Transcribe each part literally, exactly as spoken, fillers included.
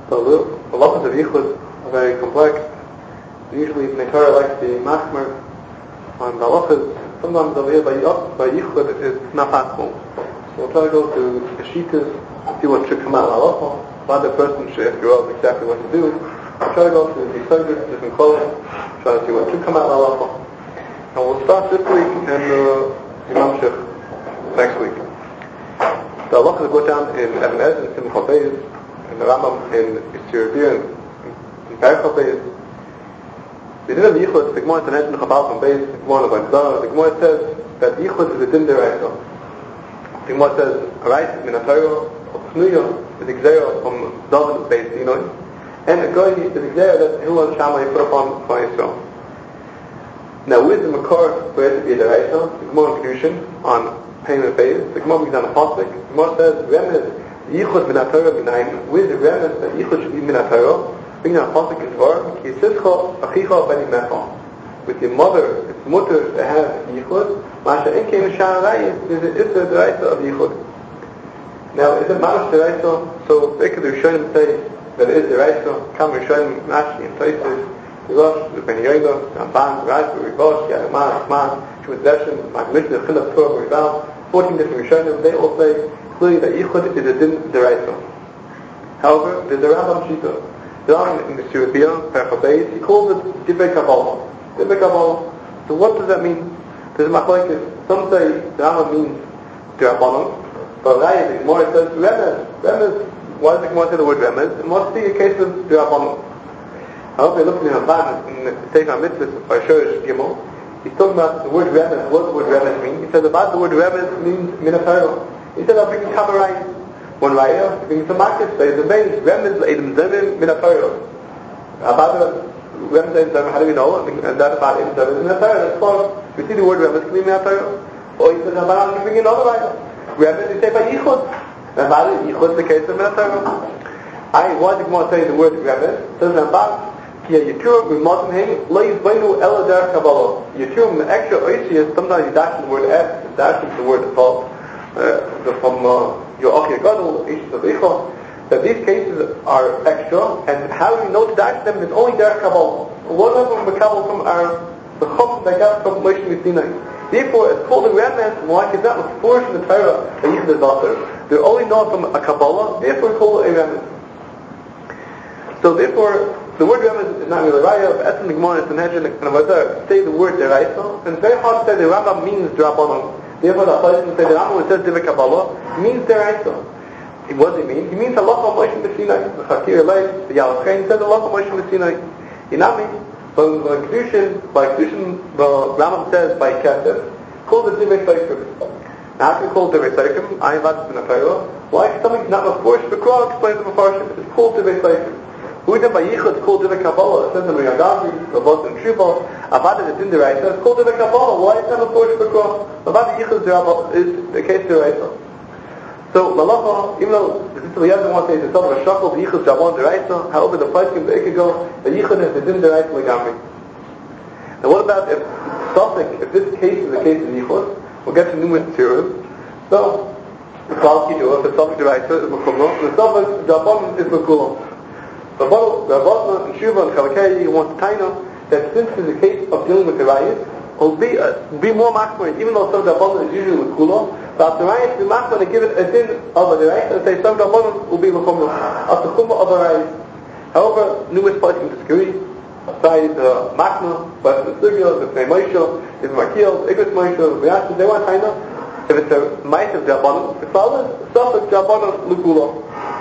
So the halachas of yichud are very complex. Usually the Torah likes to be machmer on the halachas. Sometimes over here by, by yichud it's not possible. So we'll try to go to the shittas, see what should come out of halacha. Not the person should ask you exactly what to do. We'll try to go to the yisodus, different clothes, try to see what should come out of halacha. And we'll start this week and uh, Yom next week. The halachas are brought down in Even Ezer, in Simcha Beis, in the Rambam, in Yisir Dir, in Percha Beis. The din of yichud, the Gemara says in Chabal from Beis, the Gemara by Zara, the Gemara says that yichud is a din deraisa. The Gemara says, a right min ha-Torah, or Pnuya, is a gzeira from David Beis Sinai, and a goy is a gzeira that Hillel and Shammai put upon Klal Yisrael. Now, with the Makor for it to be a deraisa, the Gemara in Kedushin on payment phase, the Gemara brings down a pasuk. The Gemara says, "Remez yichud min ha-Torah minayin." With the remez that yichud should be min ha-Torah, bring down a pasuk in Dvar, "Ki yisischa achicha b'ni mecha." With your mother, it's mutter to have yichud. Masha enkein sha'ar rayis is it the deraisa of yichud. Now, is it mamash deraisa? So, Beker the Rishonim say that it is deraisa. Kam Rishonim Rashi in places. Rosh, the Ben Yoda, Ramban, Rashi, Ribosh, Yadamah, Rahman, Shemut Zeshem, Magmishna, Chilaf, Torah, Rival, fourteen different Rishonim, they all say clearly that yichud is a din deraisa. However, there's a Rambam Shita. The Rambam in the Surabia, Percha Beis, he calls it Divrei Kabbalah. Divrei Kabbalah. So what does that mean? There's a machlokes. Some say the Rambam means D'Rabbanan, but Raya, the Gemara says Remez. Remez. Why does the Gemara say the word Remez? It must be a case of D'Rabbanan. However, look in the Ramban in the Sefer HaMitzvos by Shorish Gimel, he's talking about the word Remez. What does the word Remez mean? He says about the word Remez means min ha-Torah. He said I'll bring you Kamarayim. One Raya, he brings some markets, there's a base, Remez Edim Zemim min ha-Torah. About the Remez Edim Zemim, how do we know? And that's about Edim Zemim min ha-Torah. That's close. We see the word Remez can be min ha-Torah. Or he says about you bring another Raya. Remez, you say by Yichud. And about it, Yichud is the case of min ha-Torah. I, why did Gemara say the word Remez? It says about Yiturim Mimatim Him Lo Yizbainu Ela Der Kabbalah. Yiturim extra oisius. Sometimes you dash the word F, you dash the word Vav. Uh, from your Achir Gadol, Ish of Icha. That these cases are extra, and how do we know to dash them? It's only Der Kabbalah. One of them we Kabbalah from our the Chum they got from Moshe Sinai. Therefore, it's called a remez. Why? Because that was forced in the Torah that Yichud is daughter. They're only known from a Kabbalah. Therefore, we call it a remez. So therefore, the word remez is not really raya, but Etzem Gemara and Sanhedrin and Avazar say the word deraisa, and it's very hard to say the Rambam means D'Rabbanan. Therefore, the Chayim say the Rambam when it says Divrei Kabbalah means deraisa. What does it mean? He means halacha Moshe B'Sinai. The Chakir Elay, the Yalach Chaim says halacha Moshe B'Sinai. Inami, but by Kedushin, by Kedushin, the Rambam says by Kesef, called the Divrei Seichim. Now, how can we call it Divrei Seichim? I have been a Torah. Why? If something's not Mefurish, the Quran explains the Mefurish. It's called Divrei Seichim. Who then by Yichud, it's called Divrei Kabbalah. It says in Riyagazi, Ravot and Shuvah, Avad is in the Deraisa, it's called Divrei Kabbalah. Why is that a Mefurish B'Krah? Avad Yichud is the case Deraisa. So, Malacha, even though the Sister Eliezer wants to say it's a sort of a shackle, the Yichud Javon Deraisa, however, the fight came the Ikego, the Yichud is the Din Deraisa Legamri. Now, what about if Suffolk, if this case is the case of Yichud, we'll get to numerous theories. So, the Klal Kidduah, the Suffolk Deraisa is B'Kumra, the Suffolk Javon is B'Kulah. Rabbanah and Shuvah and Chalakei want to tell you that since it's a case of dealing with the rayas, will be uh, be more machmir, even though some Rabbanah is usually with Kula, but the rayas will be machmir and give it a din of the rayas and say some Rabbanah will be with Chumrah, of the Chumrah of the rayas. However, numerous parties can disagree. Aside the machmir, but the Sugya, the Pnei Moshe, the Makil, the Igros Moshe, the B'Yashim, they want to tell you if it's a mice of Rabbanah, the Klal is Suffolk Rabbanah L'Kula.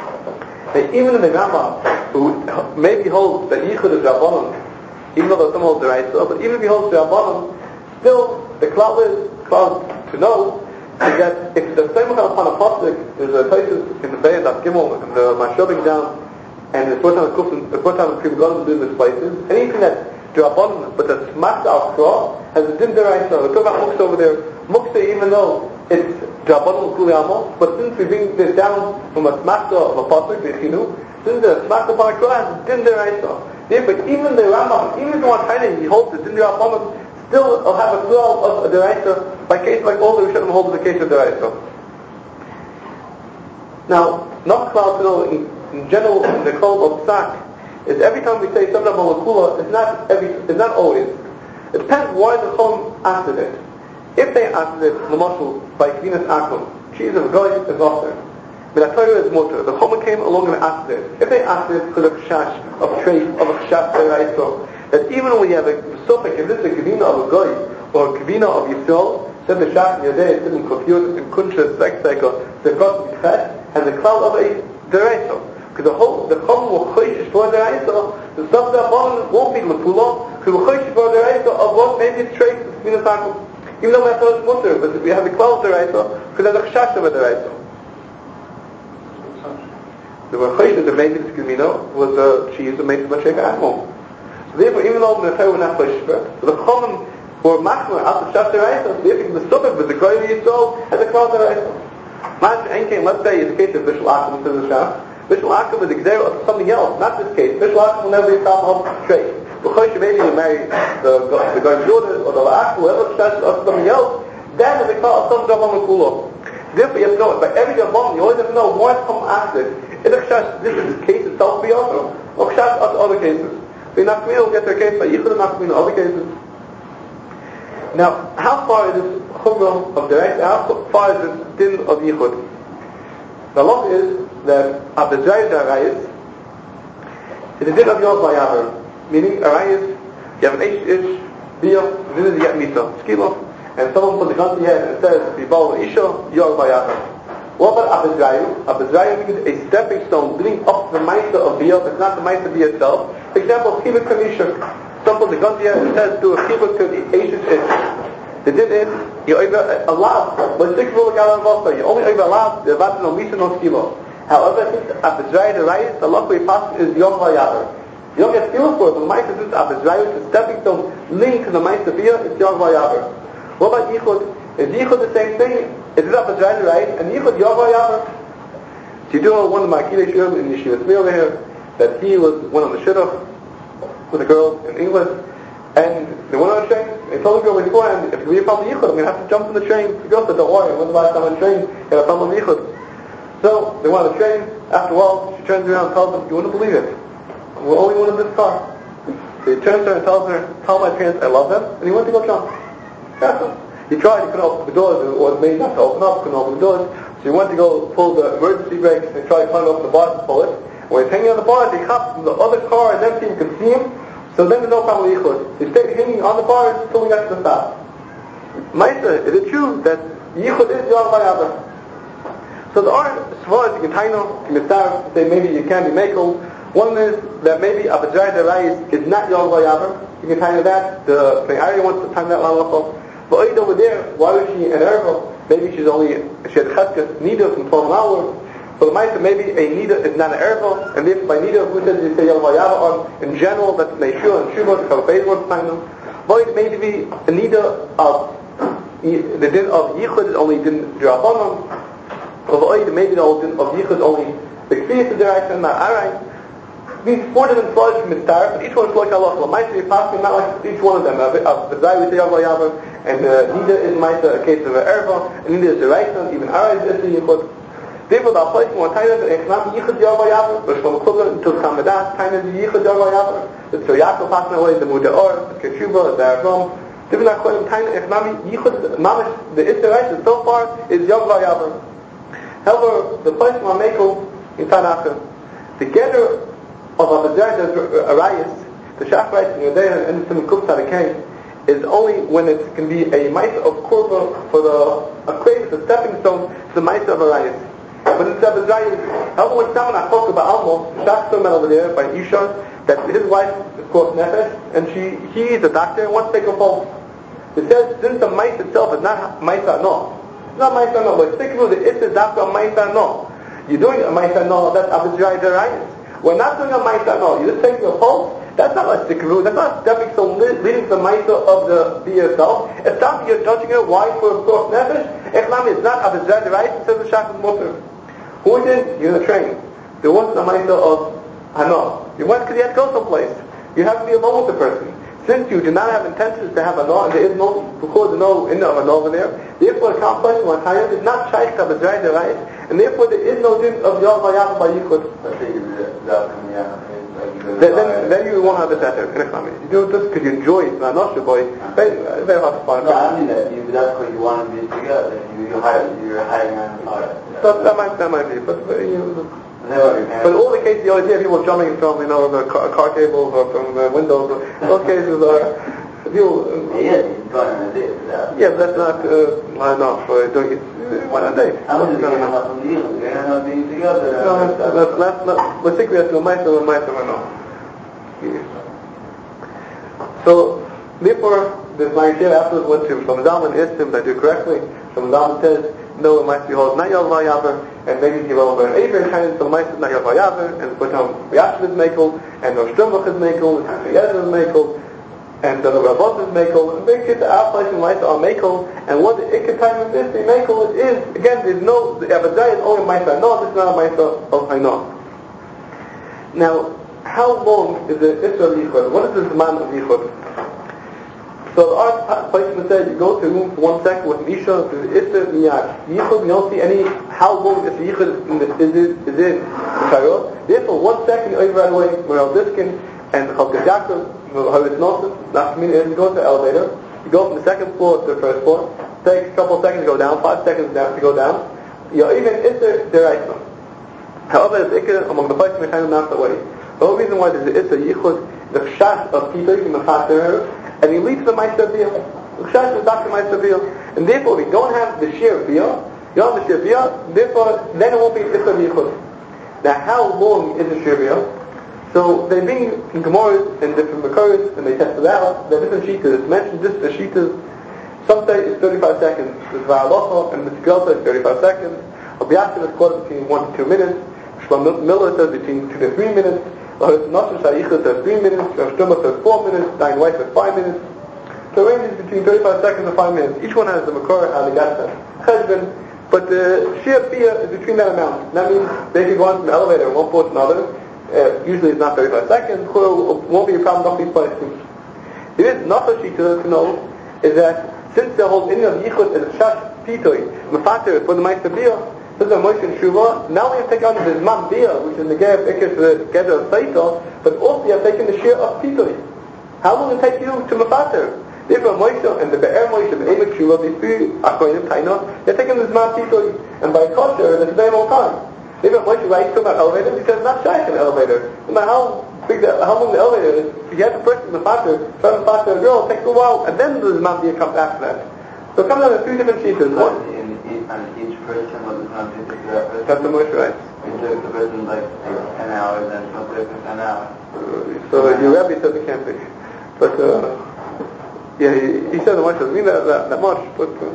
Even in the Rambam, who maybe holds that Yichud is Rabbanon, even though some hold the Raisa, but even if he holds the Rabbanon, still the Klal is Klal to know is that if the same upon a pasuk, there's a places in the Bay of Gimel and the Mashoving down, and the Fortan of Kufin, the Fortan of Krivagonim do these places, anything that's Rabbanon but that's Maks al Kra has a Din Deraisa. We're talking about Muksa over there. Muksa, even though it's Rabbanon Kuli Amo, but since we bring this down from a smackta of a pasuk, the Chinu, since the smackta upon a Kra has a Din Deraisa. Yeah, but even the Rambam, even the one Tiny, he holds the Din Rabbanon, still will have a Klal of a Deraisa, by case like all the Rishonim hold the case of Deraisa. Now, not Klal to know in general, in the call of Psak, is every time we say something about Lakula, it's not every, it's not always. It depends why the Chum answered it. If they answered it, Lamashal, by Kvinas Akum, she is a guy, is offer. But the Torah is motor. The Chum came along and answered it. If they answered it because of Chash, of trace, of a Chash, that even when you have a suffix, if this is a Kavina of a guy, or a Kavina of Yisrael, said the Chash in your day, it's in Kofiyot, in Kuntra, sex cycle, the God of Yisrael, and the cloud of a Derecho. Because the whole, the Chum will choish for the Derecho, the stuff that won't be Lepula, because we'll choish for the Derecho of what maybe it's trace, it's Kvinas Akum. Even though we have to mutter, but we have the cloud of the Derecho, because there's a Chash of a Derecho. The Rechash of the maybe this Kavina was a cheese that made the Mashiach animal. So therefore, even though the Torah was not choish for it, the Chum were machmer after Chash the Derecho, therefore the suffix with the Goy of Yisrael and the cloud of the Derecho. Let's say it's the case of Bishul Akum to the Shah. Bishul Akum is example of something else, not this case. Bishul Akum will never be a problem of trade. Because you maybe you marry the the guy's daughter or the La'ak, whoever Chash or something else, then it's a call of some job on the Kula. Therefore you have to know, by every job on, you always have to know why it's come after. Is a Chash, this is the case itself be also, or Chash of other cases. So Nafkamina will get their case by Yichud and Nafkamina other cases. Now, how far is this Chumrah of direct? How far is this Din of Yichud? The law is that Abdazai Arayis is a Din of Yod Vayaver, meaning Arayis, you have an Eish Ish, Biyah, then you get Mita, Skilo, and someone puts a gun to your head and says, Bibal Isha, Yod Vayaver. What about Abdazai? Abdazai means a stepping stone leading up to the Maisa of Biyah, but not the Maisa of Biyah itself. For example, Chibuk Kanishuk. Someone puts a gun to your head and says, do a Chibuk to the Eish Ish. The din is, you over a lot, but six rule galan vasa, you only over a lot, the vasa no misa no skilo. However, since Abizrai the right, the luck we pass is Yom Vayaver. You don't get skilo for it, but the mice is Abizrai, the stepping stone link to the mice of Biyah, it's Yom Vayaver. What about Yichud? Is Yichud the same thing? Is it Abizrai the right, and Yichud Yom Vayaver? So you do one of my Kiddush Yom in Yeshiva Tzmi over here, that he was one on the shidduch with a girl in England, and they went on a train. They told the girl beforehand, if we found the Yichud, I'm going to have to jump on the train. The girl said, don't worry, when's the last time on the train? And I found the Yichud. So, they went on the train. After a while, she turns around and tells them, you wouldn't believe it. We're only one in this car. So he turns to her and tells her, tell my parents I love them. And he went to go jump. That's him. He tried, he couldn't open the doors. It was made not to open up, couldn't open the doors. So he went to go pull the emergency brakes and he tried to climb up the bars to pull it. When he's hanging on the bars, he hopped from the other car and empty, you could see him. So then there's no problem with Yichud. He stayed hanging on the bars until we got to the stop. Maisa, is it true that Yichud is Yom Vayaver? So there are, as far as you can taino, you can start say maybe you can be makel. One is that maybe Abadjai Derais is not Yom Vayaver. You can taino that. The Me'ari wants to time that lalachol. But even over there, why was she an Ervel? Maybe she's only, she had Cheskas, Nida from twelve hours. So the Maisa, maybe a Nida is not an Ervel, and therefore by Nida, who says you say Yom Vayaver on, in general, that's Neishua and Shuvah, to cover Beis wants to taino. But it may be a Nida of, the din of Yichud is only din Drabanon. Of Oid, maybe the old din of Yichud only the Kfiyas direction, not Arai. These four different flows from Mitzvah, but each one is like Allah. The Maisa is passing, not like each one of them. Of the Zai we say Yom Vayaver, and the Nida is Maisa, a case of an Erva, and Nida is the Raison, even Arai is the Yichud. Therefore, the place more time that Echnam Yichud Yom Vayaver, but from Kullah until Kamadas, time is Yichud Yom Vayaver. The Tzor passing away, the Mudaor, the Keshuba, the Arvom. Different Akolim, time Echnam Yichud, Mamish, the Israel so far is Yom Vayaver. However, the place of Amekel in Tanakh, the getter of Abadjai Arayis, the Shachrites in Yodea and Sim Kuf Tzadikei, is only when it can be a mice of Kurva for the a crave, the stepping stone to the mice of Arayis. But it's Abadjai. However, when someone I spoke about Almo, the Shachrites over there by Isha, that his wife is called Nefesh, and she he is a doctor and wants to take a pulse. It says since the mice itself is not mice no. It's not Maisa no, but stick with it, it's a Dafka Maisa no. You're doing a Maisa no, that's Abadjai Derayis. We're not doing a Maisa no, you're just taking a pulse, that's not a stick with, that's not stepping stone leading to the Maisa of the beer itself. It's not you're judging it, why for a cross nefesh? Echlam is not Abadjai Derayis, it says the Shach is Mutter. Who did? You're in a train. There wasn't a Maisa of Hana. You went because you had to go someplace. You have to be alone with the person. since you do not have intentions to have a no, and there is no, because the no in of a no over there, therefore the complex one higher is not shaykh of a dry right, and therefore there is no din of Yom Vayach by Yichud. Then, then, then you won't have the setter in a family. You do it just because you enjoy it, not not your boy. Very, very hard to find. No, I mean that you, that's what you want to be together. You, you hire, you're hiring on the fire. That, that might, that might be, but uh, you know. But in all the cases, you always hear people jumping from, you know, the car, car cables or from the windows. Or, those cases are people. Uh, yeah, he's going on a date for that. Yeah, but that's not uh, enough for doing it. Why not date? I'm just going up from the deal. You're going to being together. No, that's that's not. But think we have to mice or mice or no. So, therefore, this Ma'aseh afterwards went to Shlomo Zalman and asked him that do correctly. Shlomo Zalman says, no, it might be called not Yom Vayaver, and maybe he will learn Aver kind so it might be not Yom Vayaver, and put on Yashiv is Mekel, and no Strumach is Mekel, and Yezir is Mekel, and the Ravot is Mekel, and they get the outplace in life are Mekel, and what the Ikka time of this, the Mekel is, again, there's no, the Abadai is only Maisa, no, this is not a Maisa of Hainah. Now, how long is the Isra of Yichud? What is the Zman of Yichud? So the art placement said you go to a room for one second with Misha to the Isra Miyad. Yichud, you don't see any how long is the Yichud is in is in Chayot. Therefore, one second you over right away, Moral Diskin and Chalkei Yaakov, Havis Nosim, not mean is you go to the elevator, you go from the second floor to the first floor, takes a couple of seconds to go down, five seconds down to go down. You even Isra Deraisa. However, the Ikka among the places we kind of not the way. The whole reason why there's the Isra Yichud, the Chash of people from the Fatir, and he leads the Meister Biyah. The Chash is Doctor Meister Biyah. And therefore, we don't have the Shir Biyah, you don't have the Shir Biyah, therefore, then it won't be Isra Yichud. Now, how long is the Shir Biyah? So, they bring in Gemaras and different Makaras, and they test it out. There are different Shitas. It's mentioned just the Shitas. Some say it's thirty-five seconds. There's Va'alocha, and the Tzgalta is thirty-five seconds. Abiyashim is quoted between one to two minutes. Shlomo Miller says between two to three minutes. Nasr Shayichah says three minutes. Rav Shtumah says four minutes. Dain Weiss says five minutes. So the range is between thirty-five seconds and five minutes. Each one has the Makor and the Gasta Cheshbon, but the Shir Biyah is between that amount. That means they can go on from the elevator one floor to another. Uh, usually it's not thirty-five seconds. It won't be a problem. Not be places. There is Nasr Shita to know is that since the whole Indian of Yichud is a Shash Pitoi Mefatir for the Meister Biyah. This is a Moshe and Shuvah. Now we have taken on the Zman Biyah, which is the Gev Ikis, the Gev of Saito, but also you have taken the Shir of Pitoi. How long will it take you to Mefatir? Therefore Moshe and the Be'er Moshe, the Emek Shuvah, these three Akoinim, Taina, they're taking the Zman Pitoi, and by kosher, it's a very long time. Therefore Moshe writes to about elevator, because it's not shaykh in the elevator. No matter how big the, how long the elevator is, if you have the person in Mefatir, try to Mefatir a girl, it takes a while, and then the Zman Biyah comes after that. So it comes out in three different sheetahs. One, on each person, what is not to that person? that's the Moshe right. It took the person like ten hours, and some took ten hours. Uh, so your rabbi says it can't be. But, uh, yeah, he, he says the Moshe doesn't mean that, that, that much, but, uh,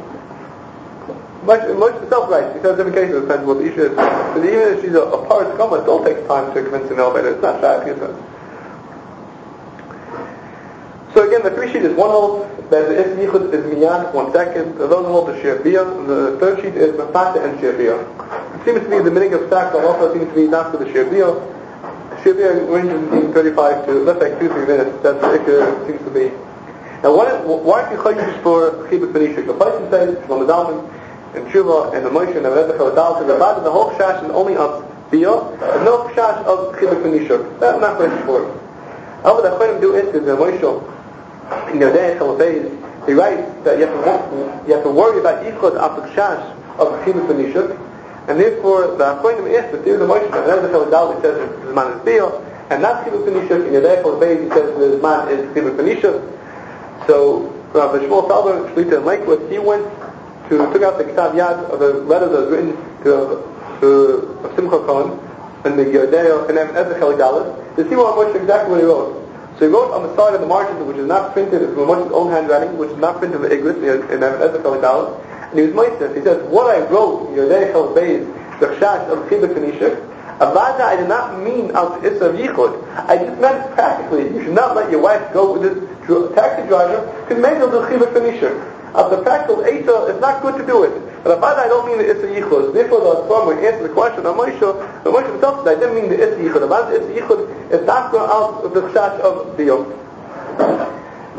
Moshe, Moshe himself writes, he says different cases, it depends what the issue is. But even if she's a, a part of the Kama, it still takes time to convince an elevator. It's not shy, he says. So again, the three sheet is one hold that the Isra Yichud is Miyan, one second. The other hold is Shir Biyah. The third sheet is Mefata and Shir Biyah. It seems to be the meaning of Sak, but also seems to be after the Shir Biyah. Shir Biyah ranges between thirty-five to let's say two to three minutes. That's what it seems to be. Now, why why are you chayish for Chibuk Benishuk? The person says Shlomo Zalman and Tshuva and the Moshe and the Rebbe Chaladal says about the whole chash is only of Biyah, and no chash of Chibuk Benishuk. That's not chayish for it. However, the Chayim do is the Moshe. In Yodei Chalabez, he writes that you have to, you have to worry about Yichud after Chash of Chibuk Benishuk, and therefore the Achronim is that there is a Moshe, and there's a Chalabez, he says the Zman is Biyah, and not Chibuk Benishuk. In Yodei Chalabez, he says the Zman is Chibuk Benishuk. So, Rabbi Shmuel Salber, Shlita in Lakewood, he went to, took out the Ksav Yad of the letter that was written to, to Simcha Cohen, and the Yodei, and then Ezra Chalabez, to see what Moshe exactly what he wrote. So he wrote on the side of the margin, which is not printed, it's Moshe's own handwriting, which is not printed in the Iglis, in Ezra Chalabez, and he was Moshe. He says, what I wrote, Yodei Chalabez, the Chash of Chibuk Benishuk, Avada, I did not mean out to Isra of Yichud. I just meant practically, you should not let your wife go with this taxi driver, because maybe he'll do Chibuk Benishuk. As the practical Eita, it's not good to do it. But Avada, I don't mean the Isra Yichud. Therefore, the Torah answer the question of Moshe, the Moshe himself said, I didn't mean the Isra Yichud. Avada, the Isra Yichud is not going out of the Chash of Biyah.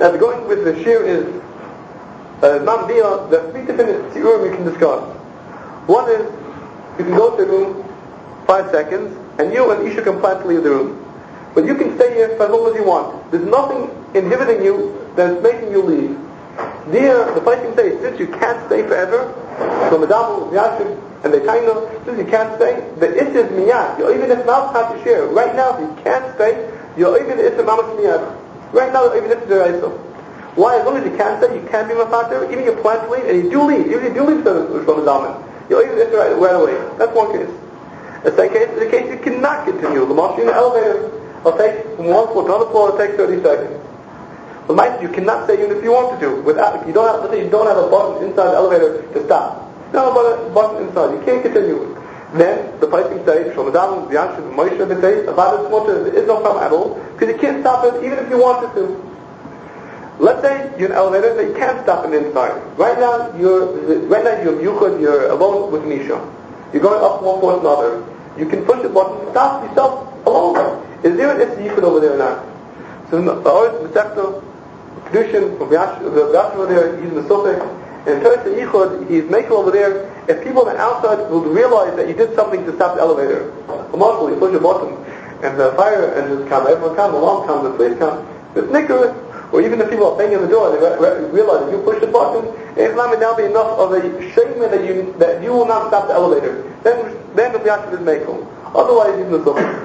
Now the going with the shir is uh, Mambiya, there are three different tiurim you can discuss. One is, you can go to the room five seconds, and you and Isha can plan to leave the room. But you can stay here for as long as you want. There's nothing inhibiting you that's making you leave. There, the place can say, since you can't stay forever, so Madame, Yashib, and the Taino, since you can't stay, the Is is miyad. You're even if not have to share. Right now, if you can't stay, you're even Is is mamash miyad. Right now, even if it's the Why? As long as you can't stay, you can't be mafater, even you plan to leave, and you do leave, even if you do leave the Ramadan, you're even Is right, right away. That's one case. The second case is the case you cannot continue. The march in the elevator will take from one floor to another floor, it'll take thirty seconds. But mind you, you cannot stay even if you want to do. Without, you don't have, let's say you don't have a button inside the elevator to stop. You don't have a button inside. You can't continue. Then the place can say, Shomadam, Yashib, Moshe, they say, about this motor, there is no problem at all, because you can't stop it even if you wanted to. Let's say you're in an elevator that you can't stop it inside. Right now, you're right now you're yuchad, you're alone with Misha. You're going up one floor to another. You can push the button, stop yourself alone. Is there an issue yuchad over there or not? So the Oris Masechta Kedushin from Yash over there, he's in the Suffolk, and in terms of Yichud, he's making over there, if people on the outside will realize that you did something to stop the elevator. Remarkable, you push a button, and the fire engines come, everyone comes, the alarm comes, the police come, the snicker, or even the people are banging on the door, they re- re- realize that you push the button, it will now be enough of a shame that you that you will not stop the elevator. Then, then the Yashib is makel. Otherwise, he's in the Suffolk.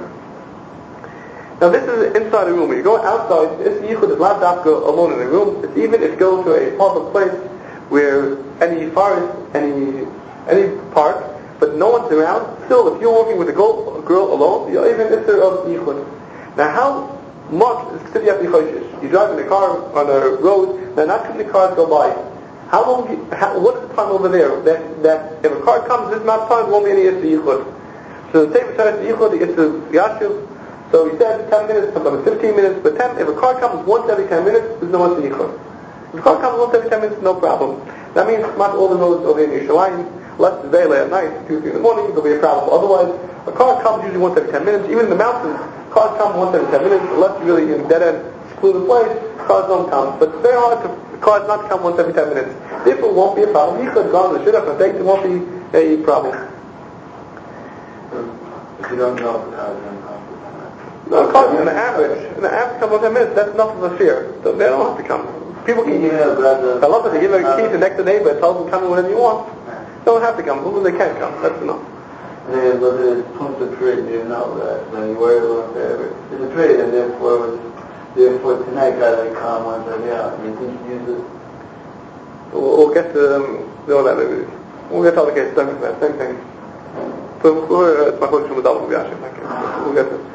Now this is inside a room. When you go outside, this yichud is not dafka alone in a room. It's even if you go to a public place where any forest, any any park, but no one's around. Still, if you're walking with a girl, a girl alone, you're even isser of yichud. Now, how much is considered you have to be choishish? You drive in a car on a road. Now, not too many cars go by. How long? You, how, what is the time over there? That that if a car comes this amount of time, there won't be any isser yichud. So the same time yichud, it's a yashuv. So he said ten minutes, sometimes fifteen minutes, but ten, if a car comes once every ten minutes, there's no one to yichud. If a car comes once every ten minutes, no problem. That means not all the roads over in Yerushalayim, less than very late at night, two, three in the morning, there'll be a problem. Otherwise, a car comes usually once every ten minutes. Even in the mountains, cars come once every ten minutes, unless you're really in dead end, secluded place, cars don't come. But it's very hard for cars not to come once every ten minutes. Therefore, it won't be a problem. Yichud, gone, the shidduch, and it won't be a problem. If you don't know the cars don't come. No, cars in the average, in the average come on ten minutes, that's enough of a fear. So they don't have to come. People can, yeah, but, uh, I love that they give a key to next to the neighbor and tell them come whenever you want. They don't have to come, as long as they can come, that's enough. Yeah, but it's point to trade, you know that, when you worry about forever. It's a trade, and therefore, therefore tonight gotta come once every hour. You can use it. We'll, we'll get to, um, all that maybe. We'll get to all the cases, same thing. Same thing. So, uh, it's my question with Dalton Biashim, thank you. We'll get to it.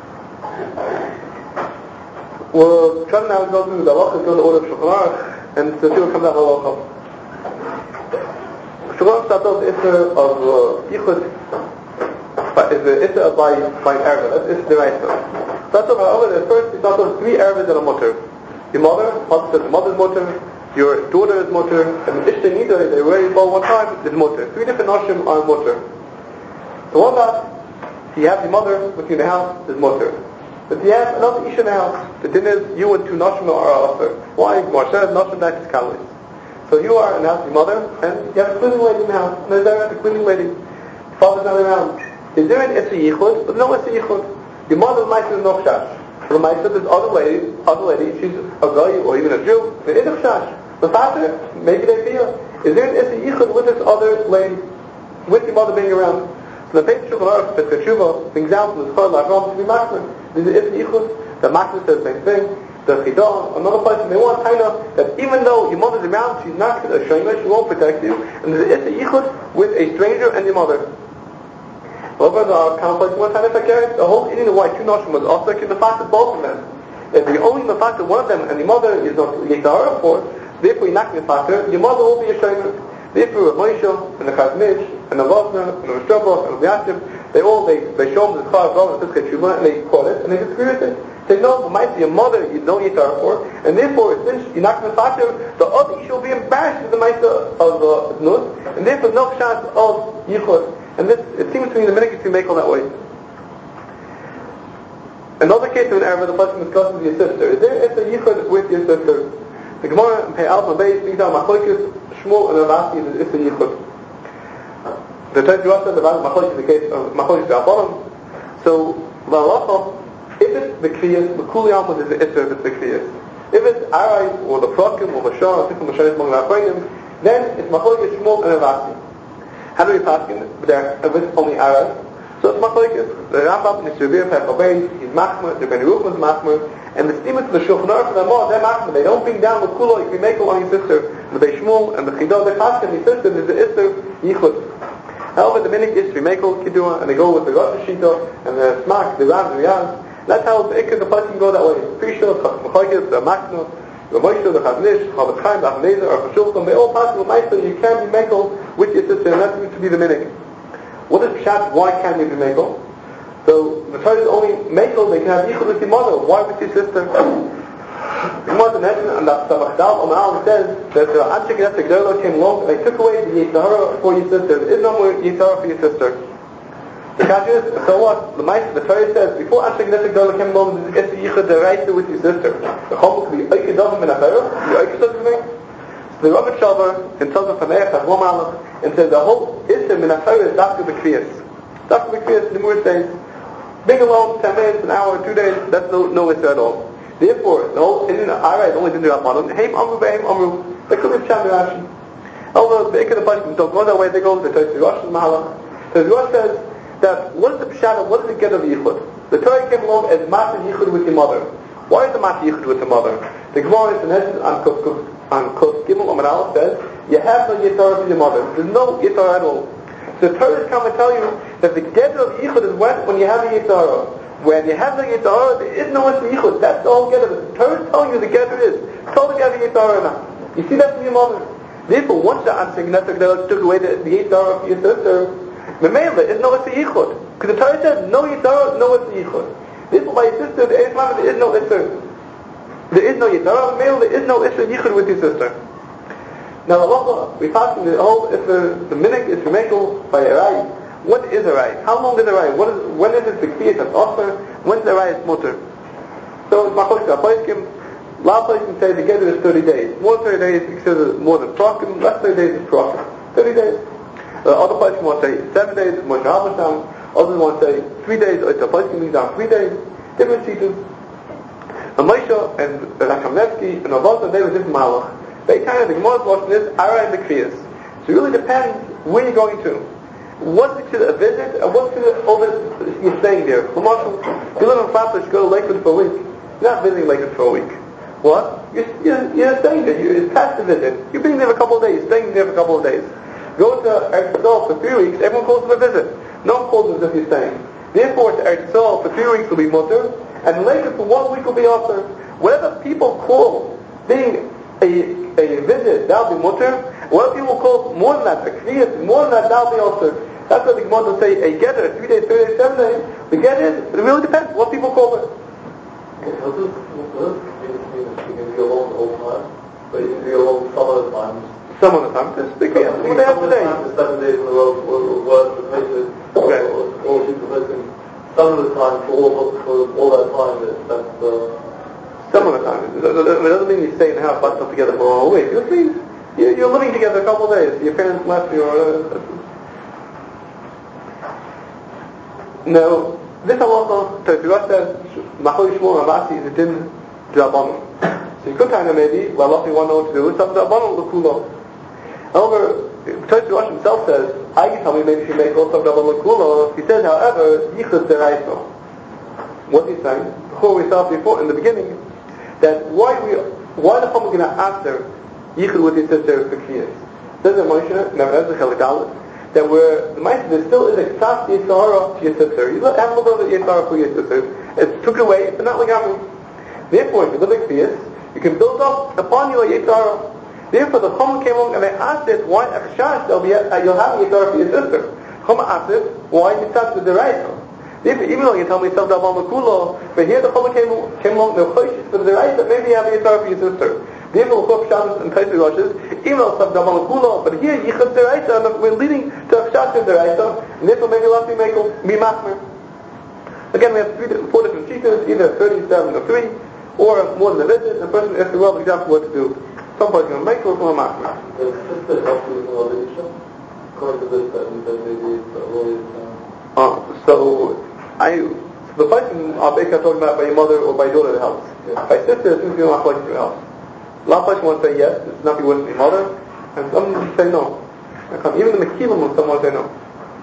We'll try now to go through the halachas, go to the order of Shulchan Aruch, and to see what comes out of halacha. Shulchan Aruch starts off the issue of yichud, is the issue by by an erva. That's issue the right one. Starts off however the first. It starts off three ervas and a mutter. Your mother, husband, the mother's mutter. Your daughter is mutter, and the ishta neither they already bought one time is mutter. Three different nashim are mutter. So what about you have your mother with you in the house is mutter. But you have another Isha in the house. The din is you and two Nashim are also. Why? Moshe Nashim that is Kalis. So you are in the house with your mother, and you have a cleaning lady in the house. And there's there a cleaning lady. Your father's not around. Is there an Issa Yichud? But no Issa Yichud. Your mother might be no Chash. For my son, there's other lady, other lady, she's a guy or even a Jew. There is a Chash. The father, maybe they feel. Is there an Issa Yichud with this other lady? With your mother being around? So the Pei Shulchan Aruch, the Tshuva, the example is called Lachram to be Machmer. This is Issa Yichud. The Machmer says the same thing. The Chidah, another place, they want Taina that even though your mother's around, she's not a Shema, she won't protect you. And there's Issa Yichud with a stranger and your mother. However, the kind of place one time if I carry the whole eating the white two Nashim was also in the fact that both of them. If the only the fact that one of them and the mother is not Yisahara for, therefore you're not going to factor, your mother will be a Shema. Therefore, Moshe and the Chazmich and the Vosner and the Rishobos and the Yashib, they all they they show them the Chaz Rav and the Tzchuma and they quote it and they disagree with it. They know, might be a mother you don't eat her for, and therefore, since you're not going to factor, the other issue will be embarrassed with the Maisa of uh, Nus, and therefore no chance of Yichud. And this, it seems to me the minhag to make all that way. Another case of an error, the person discusses with your sister. Is there it's a yichud with your sister? The Gemara in Pei Alpha Beis speaks out Machlokes Shmuel and Ravasi is it's a yichud. The Torah Rosh says about Machlokes is the case of Machlokes Rabbanon. So the halacha, if it's the kriyas, the kuli almud is the isser if it's the kriyas. If it's arai or the prokim or the shah, or the shah among the achronim, then it's Machlokes Shmuel and Ravasi. How do we pass in? If it's only arai. So it's machlokes. The Rambam in Shuvir Pechabei, he's machmer. The Ben Yerucham is machmer, and the Stimut to the Shulchan Aruch and the Ramah, they're machmer. They don't bring down the kulo if you make it on your sister. The Beis Shmuel and the Chidah, they pass in your sister. There's the Isser Yichud. However, the minute is we make all Kiddua, and they go with the Rosh Hashita and the Smak, the Ram, the Riyaz. That's how the Ikka, the person go that way. Prishah, machlokes, the machmer, the Moshe, the Chaznish, Chavetz Chaim, the Achnezer, or Chashulchan. They all pass in the Meister. You can be mekel with your sister, and that's to be the minute. What is Pshat? Why can't you be Mekel? So the Torah is only Mekel, they can have Yichud with your mother. Why with your sister? The Gemara and the Tabachdal Omal says that the Anshe Knesset Gdolah came along and they took away the Yitzhara for your sister. There is no more Yitzhara for your sister. The Kash is, so what? The Meister, the Torah says, before Anshe Knesset Gdolah came along, there's a Yichud the right with your sister. The Chomuk could be Oikid Dovim in a Torah, the Oikid Dovim. The Rav Shavar in Tzadok Faneach has one malach and says the whole Isser min HaTorah is Dafka B'Kriyas. Dafka B'Kriyas, the Gemara says, being alone, ten minutes, an hour, two days, that's no, no Isser at all. Therefore, the whole Indian Ara is only Dindu Rabbanon. Heim Amru Be'eim Amru. That could be Pshat Rashi. Although the Ikka the Pashkim don't go that way, they go to the Torah Rosh Mahalach. The Rosh says that what is the Pshat, what is the get of Yichud? The Torah came along as Mata Yichud with your mother. Why is the Mata Yichud with the mother? The Gemara is in essence on Kuf Kuf. On Kuf Gimel Amar Aleph says, you have no Yitzhara for your mother. There's no Yitzhara at all. So the Torah is coming to tell you that the Gedr of Yichud is when, when you have a Yitzhara. When you have the Yitzhara, there is no Yichud. That's the whole Gedr. The Torah is telling you the Gedr is. Totally you have a Yitzhara now. You see that from your mother. Therefore, once the Anshe Knesset Gdolah took away the, the Yitzhara for your sister, Memela is no Yichud. Because the Torah says, no Yitzhara, no Yichud. Therefore, by your sister, there is, there is no Yitzhara. There is no Yitzhara, male, there is no Isra Yichud with your sister. Now, Allah, we pass in the whole Isra, the Minik is Mekel by a Rai. What is a Rai? How long is a Rai? What is, when is it the Kiyat of Offer? When is the Rai is Mutter? So, it's Machok Shapoiskim. Last place can say together is thirty days. More than thirty days, because it's more than Prokim. Less thirty days is Prokim. thirty days. Uh, other places want to say seven days, Moshe Halberstam. Others want to say three days, or the Poskim means down three days. Different teachers. And Moshe and Rakamevsky and Avota, they were different malach. They kind of, the Gemara's watching this, Ara and the Kriyas. So it really depends where you're going to. What's considered a visit, and what's considered over, you're staying there. For Marshall, if you live in Flatbush, go to Lakewood for a week. You're not visiting Lakewood for a week. What? You're, you're, you're staying there. You're, it's past the visit. You're being there for a couple of days, staying there for a couple of days. Go to Eretz Yisrael for three weeks, everyone calls it a visit. No one calls it as if you're staying. Therefore, to Eretz Yisrael for three weeks will be mutter, and later for one week will be after. Whatever people call being a, a visit, that'll be mutter. Whatever people call more than that, a kriyas, more than that, that'll be after. That's what the Gemara will say, a getter, three days, three days, seven days. The getter is, it really depends what people call it. Okay, so this, this means you can be alone the whole time, but you can be alone some of the times. Some of the time, just the kriyas, what they have today. Seven days in a row, work, the places, all people listening. Some of the time, for all, for all that time, that, that's the... Some of the time. It doesn't mean you stay in the house buttoned up together for a whole week. It means you're, you're living together a couple of days. Your parents left you. Or, uh, no, this halacha, Torah says, Machol Shmuel Ravasi is a din d'Rabbanon. So you could kind of maybe, well, if you want to know what to do, it's up d'Rabbanon l'kulo. However, Torah himself says, I can tell me maybe if you make also d'Rabbanon l'kulo. He says, however, yichud d'Oraisa. What he's saying, before we start before in the beginning, that why we why the Chum going to answer yichud with his sister for kriyas? Says the Moshe, never Chelik Dalet, that where the Moshe there still is a ksaf yitzhara to your sister. You have a little bit of yitzhara for your sister. It's took away, but not like Amru. Therefore, if you live in kriyas, you can build up upon your yitzhara. Therefore, the Chum came along and they asked it, why achshash they'll be uh, you'll have a yitzhara for your sister. Chum asked it, why mitzvah with the right? Therefore, even though you tell me self d'Rabbanon l'kulo, but here the Chum came came along the choishes for the right, that maybe you have a yitzhara for your sister. Therefore, Chum Shabbos and Pesach Roshes, even though self d'Rabbanon l'kulo, but here yichud d'oraisa, and we're leading to achshash d'oraisa, and therefore maybe you'll have to make me machmer. Again, we have three, four different teachers, either thirty-seven or three, or more than a visit, and the person asks the world exactly what to do. Some person going to make or from a machmer. The sister helps you with all the issues. According to this, that means that maybe it's always... Uh, so, I... So the person are basically talking about by your mother or by your daughter that helps. Yeah. By sister, it seems to be not likely to help. A lot of people want to say yes, it's not be with your mother, and some say no. Even the Mekilim, some want to say no.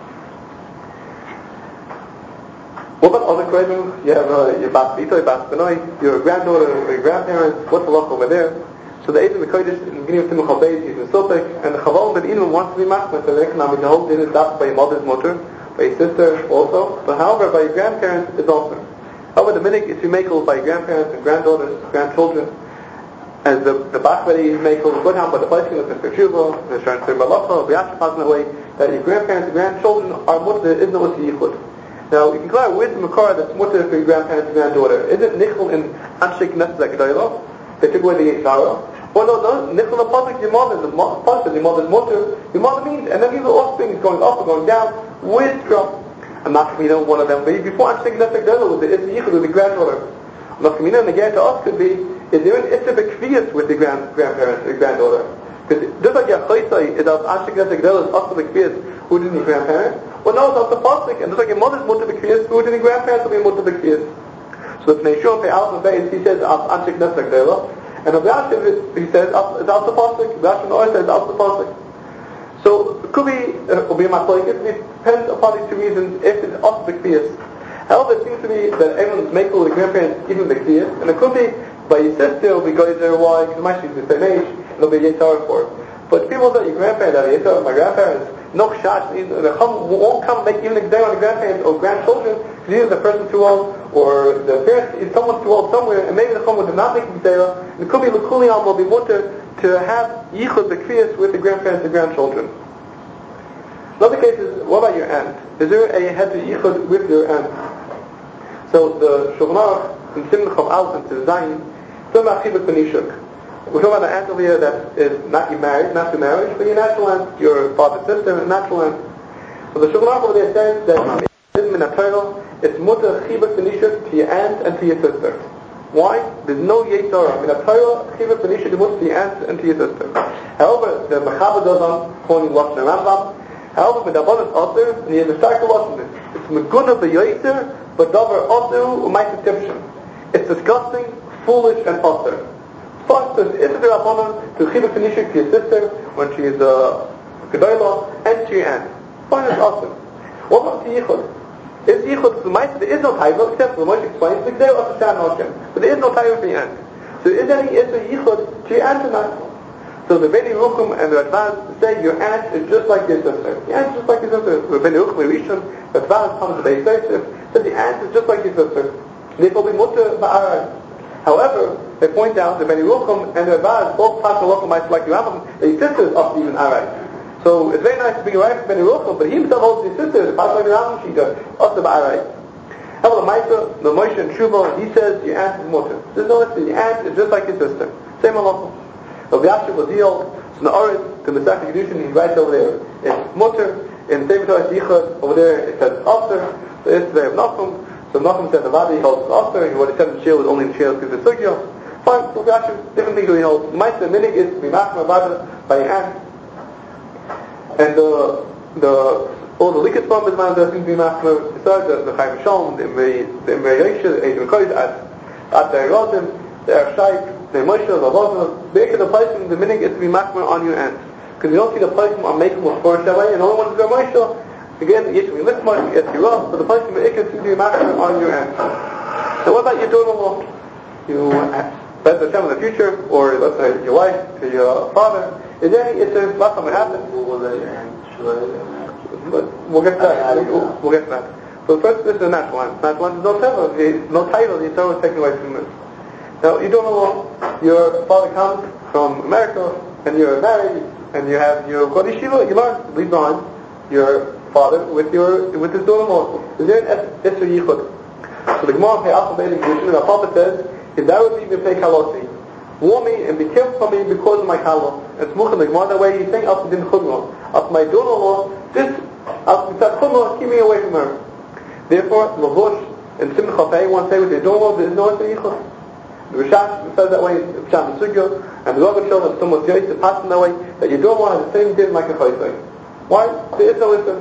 What about other cravings? You have uh, your Bas Bito, your Bas Benoi, your granddaughter, your grandparents, what's the luck over there? So the Eidim Kodesh in the beginning of Simcha Beis, he's in Sopek, and the Chaval Ben Inum wants to be machmas, so the economic, the whole thing is done by your mother's mother, by your sister also, but however, by your grandparents, it's also. However, the minute if you make it by your grandparents and granddaughters, grandchildren, and the the Bachvedi make it good hand, but the place is Mister Tshuva, the Sharon Tzir Balacha, the Yashar passing away, that your grandparents and grandchildren are mutter, there is no mutter yichud. Now, you can clarify with the Makar that's mutter for your grandparents and granddaughter. Is it nichel in Anshik Netzak Dailo? They took away the Yitzhara. Or no, no, nichel in public, your mother, the pastor, your mother's mutter, your mother means, and then these are offspring is going up and going down, with drop. And not you know one of them, but before Anshik Netzak Dailo was the Isra Yichud with the granddaughter. Not you know, and again to us could be, is there an Isra Bekviyas with the grand, grandparents, the granddaughter? Because just like your Chaytai is of Anshik Netzak Dailo is up to the Bekviyas, who didn't the grandparents? Well, no, it's also pasuk, and just like your mother's mutter b'kviyas, who didn't grandparents will be mutter b'kviyas. So the Pnei Shon, Pnei Aleph, and he says Anshik Netzak Dailo, and of Yashiv he says it's also pasuk. Yashiv Noor says it's also pasuk. So it could be uh, will be a matzah. It depends upon these two reasons. If it's also b'kviyas, however, it seems to me that everyone's making with the grandparents even b'kviyas, and it could be by your sister it'll be Geyser. Why? Because my she's the same age, it'll be Yitzhar for it. But people that your grandparents have Yitzhar, my grandparents. No shots, the chum won't come make even exam on the grandparents or grandchildren because either the person too old or the parents, someone's too old somewhere, and maybe the chum would not make the Gzera. It could be L'Kuliyam will be mutter to have yichud b'kviyas with the grandparents and grandchildren. Another case is, what about your aunt? Is there a head to yichud with your aunt? So the Shulchan Aruch in Simcha Chav Aleph and Zayin, it's about chibuk b'nishuk. We're talking about an aunt over here that is not your marriage, not your marriage, but your natural aunt, your father's sister, natural aunt. So the Shulchan Aruch over there says that in a Torah, it's mutter chibuk b'nishuk to your aunt and to your sister. Why? There's no Yetzirah. In a Torah, chibuk b'nishuk is mutter to your aunt and to your sister. However, the Mechaber does on calling Lashon Rambam. However, with Abbanas Aser, and he has a stark Lashon. It's meguna b'yoyser, but davar aser u'mayt tiption. It's disgusting, foolish, and aser. First, it's the Rabbanon to chibuk b'nishuk to your sister when she is a gedolah and to your aunt. Fine, it's awesome. What about the yichud? Is yichud the mice? There is no taiva except for the Moshe explains the gdei of Hashem Hashem, but there is no taiva for your aunt. So is any is the yichud to your aunt or not? So the Bnei Rucham and the Radvan say your aunt is just like your sister. Your aunt is just like your sister. The Bnei Rucham and Rishon, Radvan comes to Beis Yosef, says the aunt is just like your sister. They will be mutter ba'arai. However, they point out that Bnei Rucham and the Radvan both pass the local mice like your Rambam, that your sister is up to even arai. So it's very nice to be right for Bnei Rucham, but he himself holds his sister, the pass like the Rambam Shita, up to ba'arai. However, the Maisa, the Moshe and Shuvah, he says your aunt is mutter. There's no issue. Your aunt is just like your sister. Same halacha. Rabbi Yashiv was deal, so the Orid, to Mesach Kedushin, he writes over there, it's mutter, in Sefer Torah Yichud, over there it says Aser, so it's there of Nachum, so Nachum said the Vadi holds Aser, and what he said in the Shil was only in the Shil because of the Sugya. Fine, so Rabbi Yashiv, different things that he holds. Maisa Minig is to be Machma Vada by your aunt. And the, the, all the Likas from his man does seem to be Machma, besides the, the Chaim Shalom, the Imrei Yosha, the Eidem Kodesh, at, at the Erodim, the Ershaik, the Moshe, the Vavazah, they the place the minig is to be machmer on your aunt. Because you don't see the place on making with Kodesh that way, and the only one is the Moshe. Again, yes, we lift much, yes, you are, but the place is to be machmer on your aunt. So what about your daughter-in-law? You, that's the time in the future, or let's say your wife, to your father. Is there any, is there, last time it happened? But we'll get to that. We'll, we'll get to that. So first, this is a natural one. Natural one is no title. No title, the title is taken away from it. Now, you don't know, your father comes from America, and you're married, and you have your go to yeshiva, you learn, leave behind your father with your, with his daughter-in-law. Is there an Esser Yichud? So the Gemara Pei Alpha Beit Kedushin, the Papa says, is that would be Pei Kalasi. Warn me and be careful from me because of my Kala. And Smuch in the Gemara, that way he's saying, after Din Chumrah, after my daughter-in-law, just, after Tzad Chumrah, keep me away from her. Therefore, Lavush, in Simcha Pei, one say with the Dormo, there is no Isser Yichud. The Rishach says that way in Pshat Sugya, and the Rav Shul and Tumos Yosef pass in that way, that your Dormo has the same din like a Chayzai. Why? There is no Isser.